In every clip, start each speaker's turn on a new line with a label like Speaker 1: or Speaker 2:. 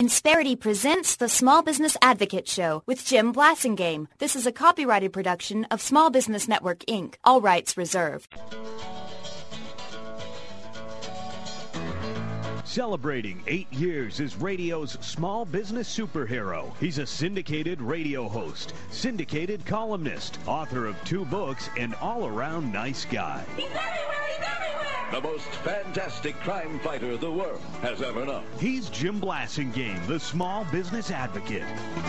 Speaker 1: Insperity presents the Small Business Advocate Show with Jim Blasingame. This is a copyrighted production of Small Business Network, Inc. All rights reserved.
Speaker 2: Celebrating 8 years as radio's small business superhero. He's a syndicated radio host, syndicated columnist, author of 2 books, and all-around nice guy.
Speaker 3: He's everywhere! He's everywhere!
Speaker 4: The most fantastic crime fighter the world has ever known.
Speaker 2: He's Jim Blasingame, the small business advocate.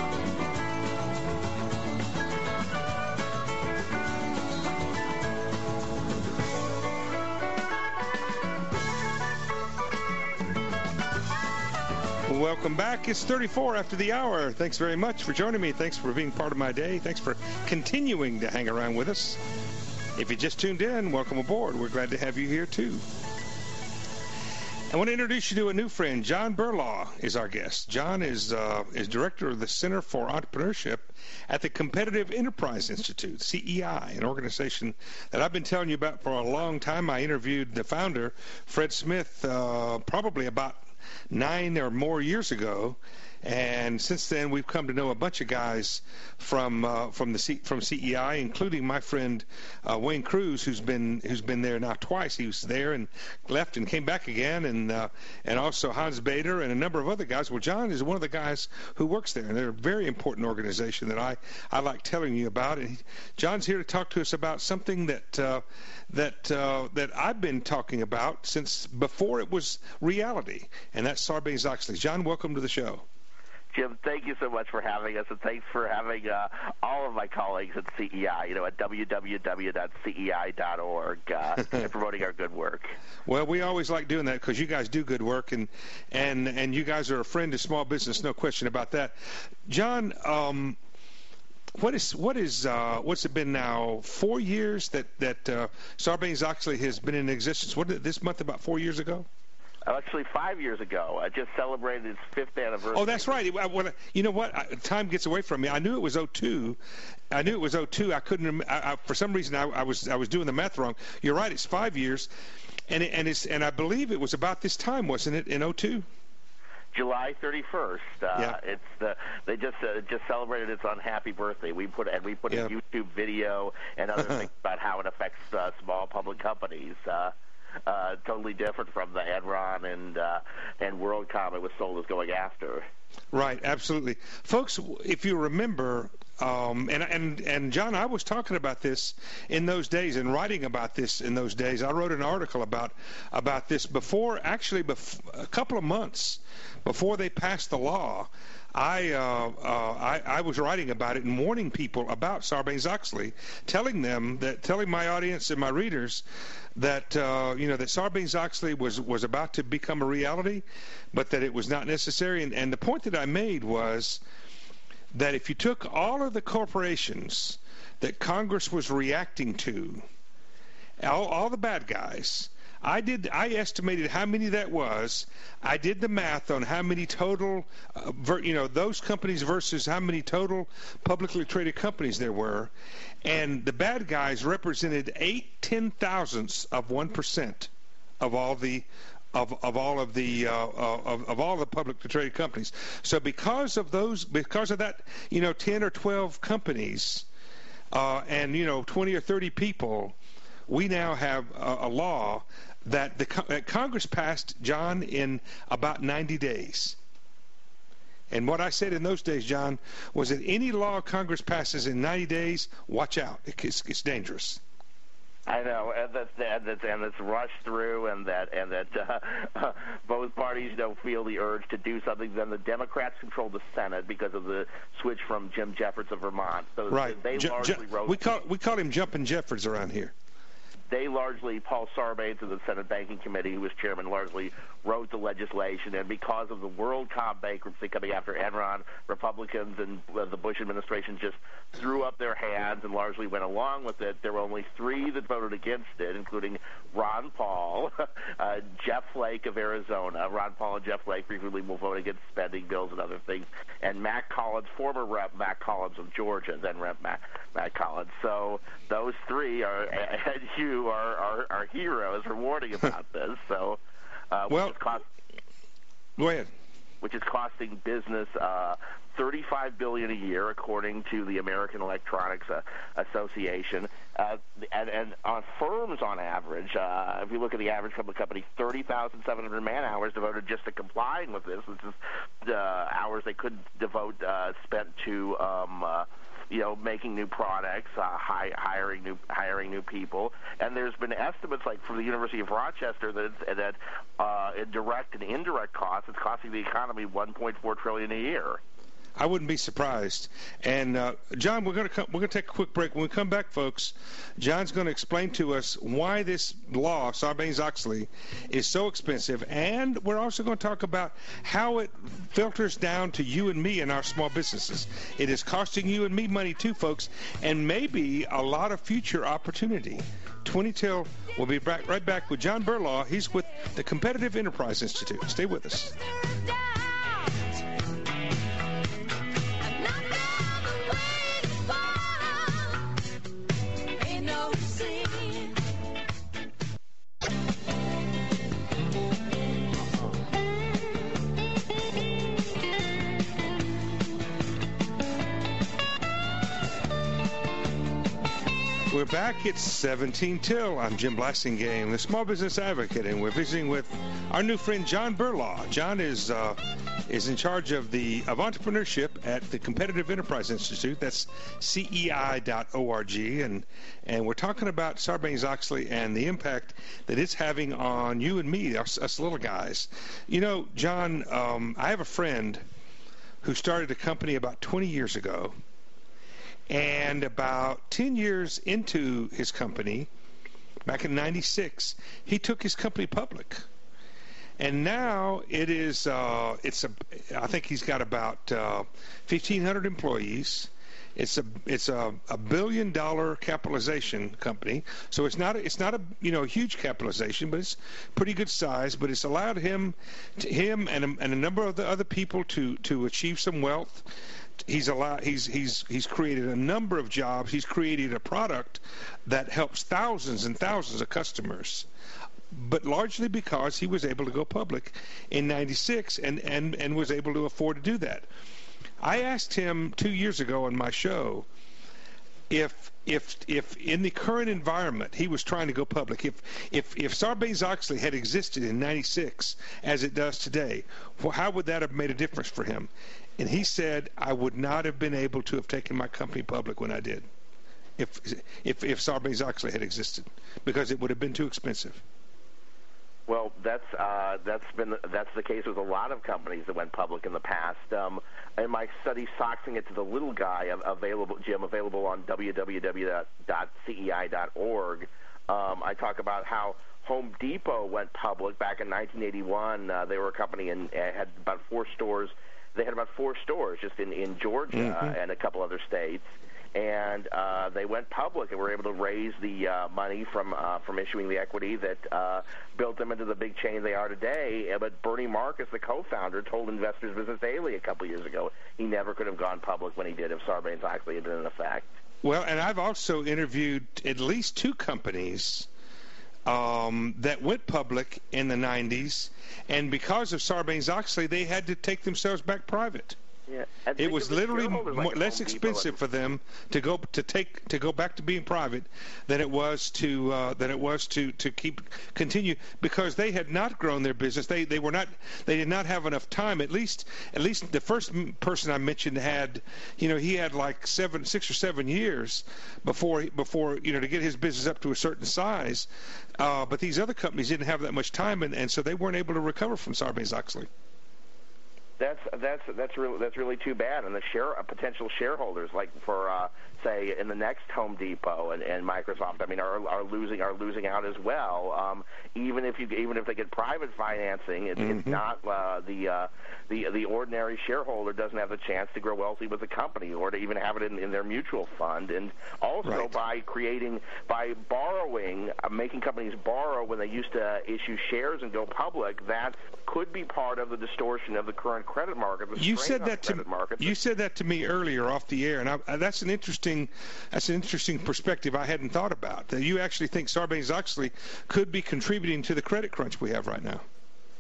Speaker 5: Welcome back. It's 34 after the hour. Thanks very much for joining me. Thanks for being part of my day. Thanks for continuing to hang around with us. If you just tuned in, welcome aboard. We're glad to have you here, too. I want to introduce you to a new friend. John Berlaw is our guest. John is director of the Center for Entrepreneurship at the Competitive Enterprise Institute, CEI, an organization that I've been telling you about for a long time. I interviewed the founder, Fred Smith, probably about 9 or more years ago, and since then we've come to know a bunch of guys from CEI, including my friend Wayne Cruz, who's been there now twice. He was there and left and came back again, and also Hans Bader and a number of other guys. Well, John is one of the guys who works there, and they're a very important organization that I like telling you about. And John's here to talk to us about something that I've been talking about since before it was reality, and that's Sarbanes-Oxley. John, welcome to the show.
Speaker 6: Jim, thank you so much for having us, and thanks for having all of my colleagues at CEI, at www.cei.org, and promoting our good work.
Speaker 5: Well, we always like doing that because you guys do good work, and you guys are a friend to small business, no question about that. John, what's it been now? 4 years that Sarbanes-Oxley has been in existence. What, this month, about 4 years ago?
Speaker 6: Actually, 5 years ago. I just celebrated its 5th anniversary.
Speaker 5: Oh, that's right. You know what? Time gets away from me. I knew it was 02. I couldn't remember. For some reason, I was doing the math wrong. You're right. It's 5 years, and I believe it was about this time, wasn't it, in 02?
Speaker 6: July 31st.
Speaker 5: Yeah.
Speaker 6: They just celebrated its unhappy birthday. We put a YouTube video and other things about how it affects small public companies. Totally different from the Enron and WorldCom it was sold as going after.
Speaker 5: Right, absolutely. Folks, if you remember, and John, I was talking about this in those days and writing about this in those days. I wrote an article about this before a couple of months before they passed the law. I was writing about it and warning people about Sarbanes-Oxley, telling my audience and my readers that that Sarbanes-Oxley was about to become a reality, but that it was not necessary. And the point that I made was that if you took all of the corporations that Congress was reacting to, all the bad guys, I estimated how many that was. I did the math on how many total, those companies versus how many total publicly traded companies there were, and the bad guys represented 8/10,000ths of 1% of all the all of the publicly traded companies. So because of that, 10 or 12 companies, and 20 or 30 people, we now have a law that Congress passed, John, in about 90 days. And what I said in those days, John, was that any law Congress passes in 90 days, watch out. It's dangerous.
Speaker 6: I know, and that's rushed through, and that both parties feel the urge to do something. Then the Democrats control the Senate because of the switch from Jim Jeffords of Vermont. So
Speaker 5: right.
Speaker 6: They largely wrote.
Speaker 5: We call him Jumpin' Jeffords around here.
Speaker 6: They largely, Paul Sarbanes of the Senate Banking Committee, who was chairman, largely wrote the legislation. And because of the WorldCom bankruptcy coming after Enron, Republicans and the Bush administration just threw up their hands and largely went along with it. There were only 3 that voted against it, including Ron Paul, Jeff Flake of Arizona. Ron Paul and Jeff Flake frequently will vote against spending bills and other things. And Matt Collins, former Rep. Matt Collins of Georgia, then Rep. Matt Collins. So those 3 are heroes for warning about this. So,
Speaker 5: go ahead.
Speaker 6: which is costing business $35 billion a year, according to the American Electronics Association. And on firms, on average, if you look at the average public company, 30,700 man-hours devoted just to complying with this, which is hours they could devote spent to making new products, hiring new people. And there's been estimates, like from the University of Rochester, that in direct and indirect costs, it's costing the economy $1.4 trillion a year.
Speaker 5: I wouldn't be surprised. And John, we're going to take a quick break. When we come back, folks, John's going to explain to us why this law, Sarbanes-Oxley, is so expensive, and we're also going to talk about how it filters down to you and me and our small businesses. It is costing you and me money too, folks, and maybe a lot of future opportunity. 20 till. We'll be right back with John Burlaw. He's with the Competitive Enterprise Institute. Stay with us. We're back at 17 till. I'm Jim Blasingame, the Small Business Advocate, and we're visiting with our new friend John Burlaw. John is in charge of entrepreneurship at the Competitive Enterprise Institute. That's CEI.org, and we're talking about Sarbanes-Oxley and the impact that it's having on you and me, us little guys. You know, John, I have a friend who started a company about 20 years ago. And about 10 years into his company, back in '96, he took his company public. And now it is, I think he's got about 1,500 employees. It's a $1 billion capitalization company, so it's not a huge capitalization, but it's pretty good size. But it's allowed him and a number of the other people to achieve some wealth. He's created a number of jobs. He's created a product that helps thousands and thousands of customers, but largely because he was able to go public in '96 and was able to afford to do that. I asked him 2 years ago on my show if in the current environment he was trying to go public, if Sarbanes-Oxley had existed in '96 as it does today, how would that have made a difference for him? And he said, I would not have been able to have taken my company public when I did, if Sarbanes-Oxley had existed, because it would have been too expensive.
Speaker 6: Well, that's the case with a lot of companies that went public in the past. In my study, Soxing It to the Little Guy, available on www.cei.org, I talk about how Home Depot went public back in 1981. They were a company and had about 4 stores. They had about 4 stores just in Georgia and a couple other states. And they went public and were able to raise the money from issuing the equity that built them into the big chain they are today. But Bernie Marcus, the co-founder, told Investors Business Daily a couple years ago he never could have gone public when he did if Sarbanes-Oxley had been in effect.
Speaker 5: Well, and I've also interviewed at least 2 companies that went public in the 90s, and because of Sarbanes-Oxley, they had to take themselves back private.
Speaker 6: Yeah.
Speaker 5: It was literally less expensive for them to go back to being private than it was to continue, because they had not grown their business. They did not have enough time. At least the first person I mentioned had, he had like 6 or 7 years before to get his business up to a certain size. But these other companies didn't have that much time, and so they weren't able to recover from Sarbanes-Oxley.
Speaker 6: That's really too bad. And the potential shareholders, like for say in the next Home Depot and Microsoft, I mean, are losing out as well. Even if they get private financing, it's not the ordinary shareholder doesn't have the chance to grow wealthy with the company or to even have it in their mutual fund. And also by borrowing, making companies borrow when they used to issue shares and go public, that could be part of the distortion of the current credit market. You said that
Speaker 5: to me earlier off the air, and that's an interesting perspective I hadn't thought about. That you actually think Sarbanes-Oxley could be contributing to the credit crunch we have right now.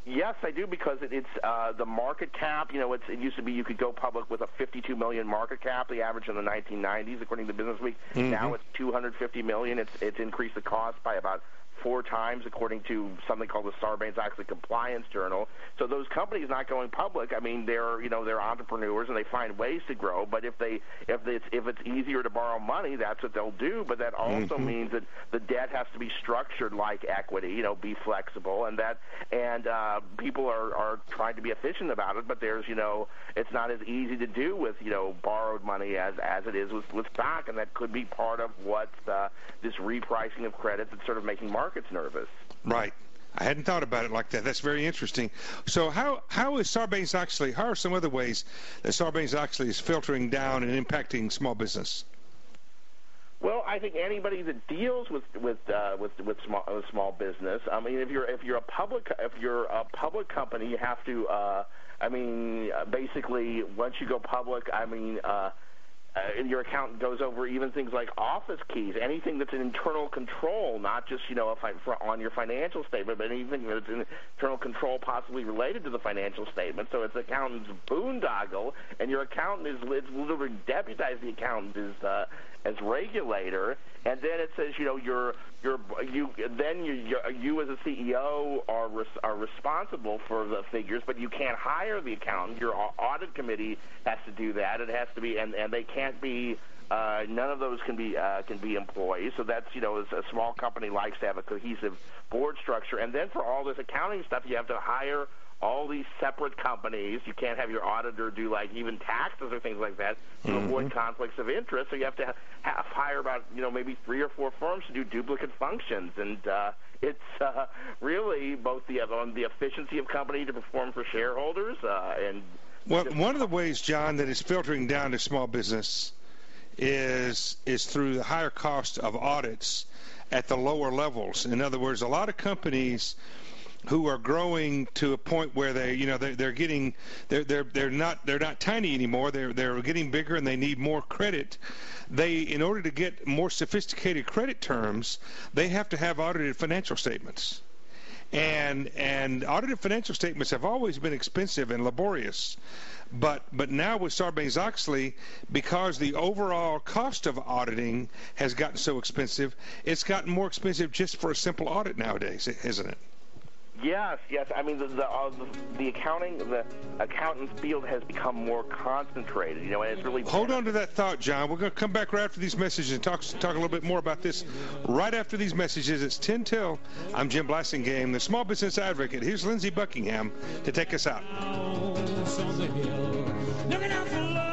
Speaker 6: Yes, I do, because it's the market cap. You know, it used to be you could go public with a 52 million market cap, the average in the 1990s, according to Businessweek. Mm-hmm. Now it's 250 million. It's increased the cost by about 4 times, according to something called the Sarbanes-Oxley Compliance Journal. So those companies not going public, I mean, they're entrepreneurs and they find ways to grow. But if it's easier to borrow money, that's what they'll do. But that also means that the debt has to be structured like equity, you know, be flexible, and people are trying to be efficient about it. But there's, you know, it's not as easy to do with, you know, borrowed money as it is with stock, and that could be part of what this repricing of credit that's sort of making markets nervous.
Speaker 5: Right. I hadn't thought about it like that. That's very interesting. So how is Sarbanes-Oxley, how are some other ways that Sarbanes-Oxley is filtering down and impacting small business?
Speaker 6: Well, I think anybody that deals with small business. I mean, if you're a public company, you have to. Basically, once you go public, your accountant goes over even things like office keys, anything that's an internal control, not just, you know, on your financial statement, but anything that's an internal control possibly related to the financial statement. So it's the accountant's boondoggle, and your accountant is literally deputized the accountant as regulator, and then it says, you know, you as a CEO are responsible for the figures, but you can't hire the accountant. Your audit committee has to do that. It has to be, and they can't be. None of those can be employees. So that's, you know, a small company likes to have a cohesive board structure, and then for all this accounting stuff, you have to hire all these separate companies. You can't have your auditor do, like, even taxes or things like that to avoid conflicts of interest. So you have to hire about, you know, maybe 3 or 4 firms to do duplicate functions. And it's really both on the efficiency of company to perform for shareholders and. Well,
Speaker 5: one of the ways, John, that is filtering down to small business is through the higher cost of audits at the lower levels. In other words, a lot of companies who are growing to a point where they're not tiny anymore. They're getting bigger and they need more credit. In order to get more sophisticated credit terms, they have to have audited financial statements. And audited financial statements have always been expensive and laborious. But now with Sarbanes-Oxley, because the overall cost of auditing has gotten so expensive, it's gotten more expensive just for a simple audit nowadays, isn't it?
Speaker 6: Yes. I mean, the accountant's field has become more concentrated. You know, and it's really.
Speaker 5: Hold on to that thought, John. We're going to come back right after these messages and talk a little bit more about this. Right after these messages, it's 10 till. I'm Jim Blasingame, the Small Business Advocate. Here's Lindsey Buckingham to take us out. Looking out for love.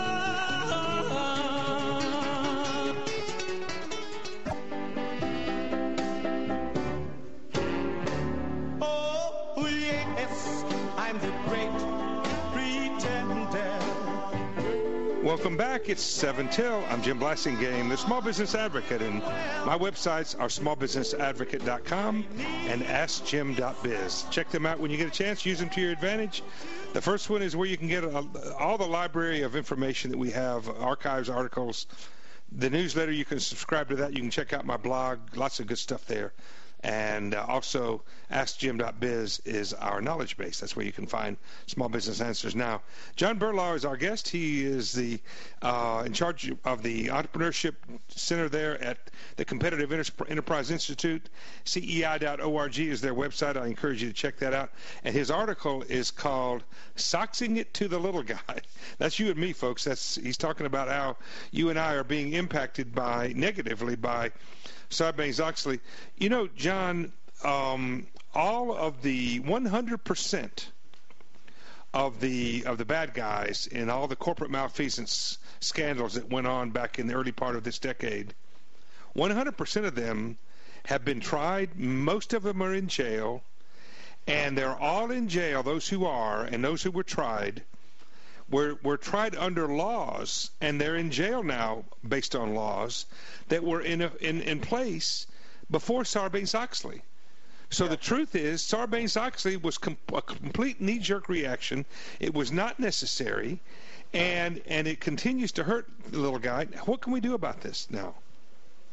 Speaker 5: Welcome back. It's 7 till. I'm Jim Blasingame, the Small Business Advocate, and my websites are smallbusinessadvocate.com and askjim.biz. Check them out when you get a chance. Use them to your advantage. The first one is where you can get all the library of information that we have, archives, articles. The newsletter, you can subscribe to that. You can check out my blog. Lots of good stuff there. And also, AskJim.biz is our knowledge base. That's where you can find small business answers. Now, John Berlau is our guest. He is in charge of the Entrepreneurship Center there at the Competitive Enterprise Institute. CEI.org is their website. I encourage you to check that out. And his article is called Soxing It to the Little Guy. That's you and me, folks. He's talking about how you and I are being impacted negatively by Sarbanes-Oxley. You know, John, all of the 100% of the bad guys in all the corporate malfeasance scandals that went on back in the early part of this decade, 100% of them have been tried. Most of them are in jail, and they're all in jail. Those who are and those who were tried were tried under laws, and they're in jail now based on laws that were in place before Sarbanes-Oxley. So the truth is, Sarbanes-Oxley was a complete knee-jerk reaction. It was not necessary, and it continues to hurt the little guy. What can we do about this now?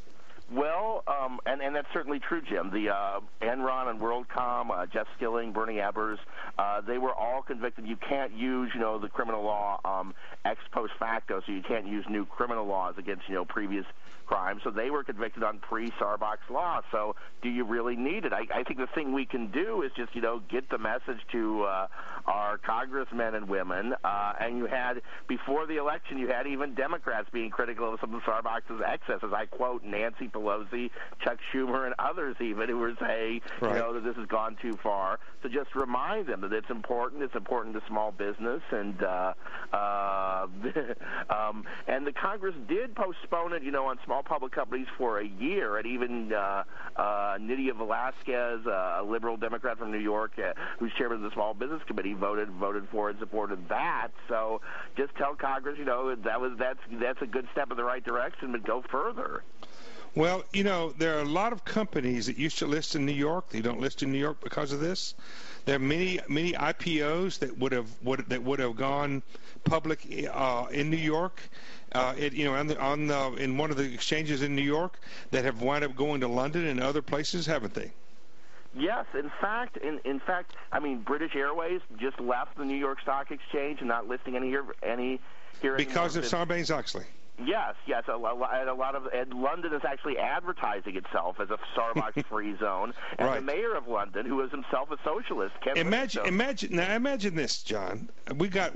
Speaker 6: Well, and that's certainly true, Jim. The Enron and WorldCom, Jeff Skilling, Bernie Ebbers, they were all convicted. You can't use, the criminal law ex post facto, so you can't use new criminal laws against, previous crimes. So they were convicted on pre-Sarbanes law. So do you really need it? I think the thing we can do is just, get the message to our congressmen and women. And you had, before the election, you had even Democrats being critical of some of Sarbanes' excesses. I quote Nancy Pelosi, Chuck Schumer, and others even who were saying, that this has gone too far. So just remind them that it's important. It's important to small business, and and the Congress did postpone it, on small public companies for a year, and even Nydia Velasquez, a liberal Democrat from New York, who's chairman of the Small Business Committee, voted for and supported that. So just tell Congress, that's a good step in the right direction, but go further.
Speaker 5: Well, there are a lot of companies that used to list in New York. They don't list in New York because of this. There are many IPOs that would have gone public in New York, in one of the exchanges in New York, that have wound up going to London and other places, haven't they?
Speaker 6: Yes, in fact, British Airways just left the New York Stock Exchange and not listing any here
Speaker 5: because of Sarbanes-Oxley.
Speaker 6: Yes. And London is actually advertising itself as a Starbucks-free zone. And the mayor of London, who is himself a socialist,
Speaker 5: imagine this, John. We got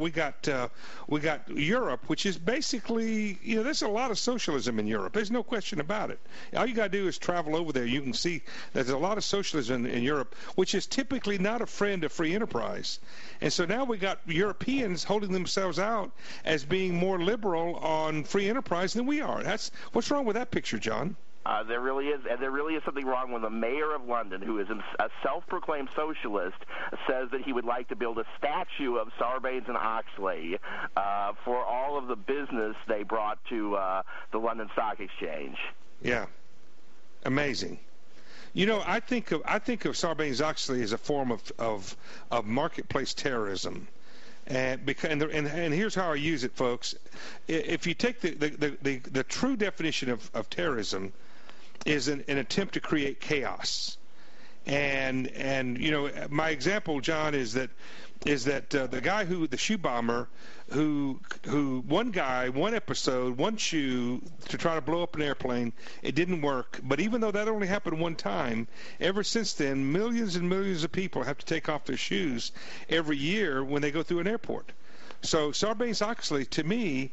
Speaker 5: Europe, which is basically, there's a lot of socialism in Europe. There's no question about it. All you got to do is travel over there. You can see there's a lot of socialism in Europe, which is typically not a friend of free enterprise. And so now we got Europeans holding themselves out as being more liberal on free enterprise than we are. What's wrong with that picture, John?
Speaker 6: There really is, and there really is something wrong when the mayor of London, who is a self-proclaimed socialist, says that he would like to build a statue of Sarbanes and Oxley for all of the business they brought to the London Stock Exchange.
Speaker 5: Yeah, amazing. I think of Sarbanes-Oxley as a form of marketplace terrorism. And here's how I use it, folks. If you take the true definition of terrorism is an attempt to create chaos. And my example, John, is that the guy the shoe bomber who one episode, one shoe to try to blow up an airplane, it didn't work. But even though that only happened one time, ever since then, millions and millions of people have to take off their shoes every year when they go through an airport. So Sarbanes-Oxley, to me,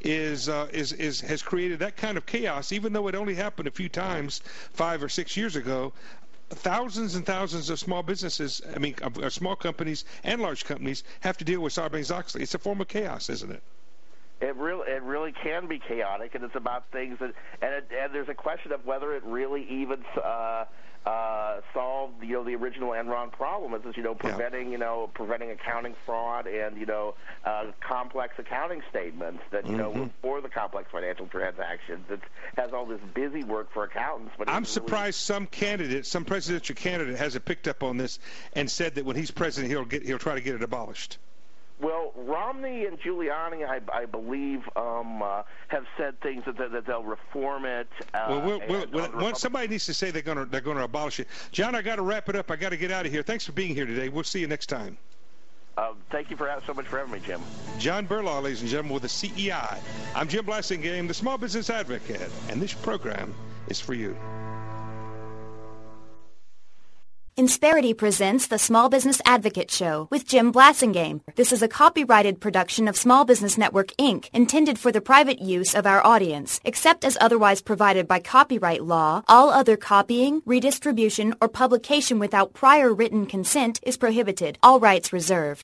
Speaker 5: has created that kind of chaos, even though it only happened a few times 5 or 6 years ago. Thousands and thousands of small businesses, of small companies and large companies, have to deal with Sarbanes-Oxley. It's a form of chaos, isn't it?
Speaker 6: It really can be chaotic, and it's about things that, and there's a question of whether it really even solved the original Enron problem. It's preventing accounting fraud and complex accounting statements that were for the complex financial transactions. It has all this busy work for accountants. But
Speaker 5: I'm surprised some presidential candidate hasn't picked up on this and said that when he's president he'll try to get it abolished.
Speaker 6: Well, Romney and Giuliani, I believe, have said things that they'll reform it.
Speaker 5: Somebody needs to say they're going to abolish it. John, I got to wrap it up. I got to get out of here. Thanks for being here today. We'll see you next time.
Speaker 6: Thank you so much for having me, Jim.
Speaker 5: John Berlaw, ladies and gentlemen, with the CEI. I'm Jim Blasingame, the Small Business Advocate, and this program is for you.
Speaker 1: Insperity presents the Small Business Advocate Show with Jim Blasingame. This is a copyrighted production of Small Business Network, Inc., intended for the private use of our audience. Except as otherwise provided by copyright law, all other copying, redistribution, or publication without prior written consent is prohibited. All rights reserved.